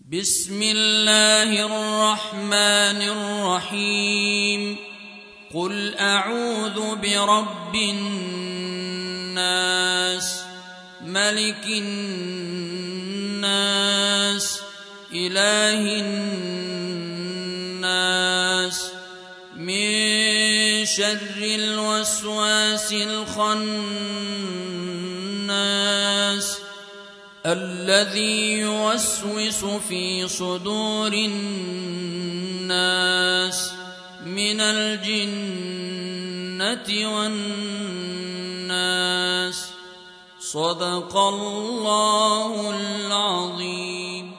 بسم الله الرحمن الرحيم قل أعوذ برب الناس ملك الناس إله الناس من شر الوسواس الخناس الذي يوسوس في صدور الناس من الجنة والناس صدق الله العظيم.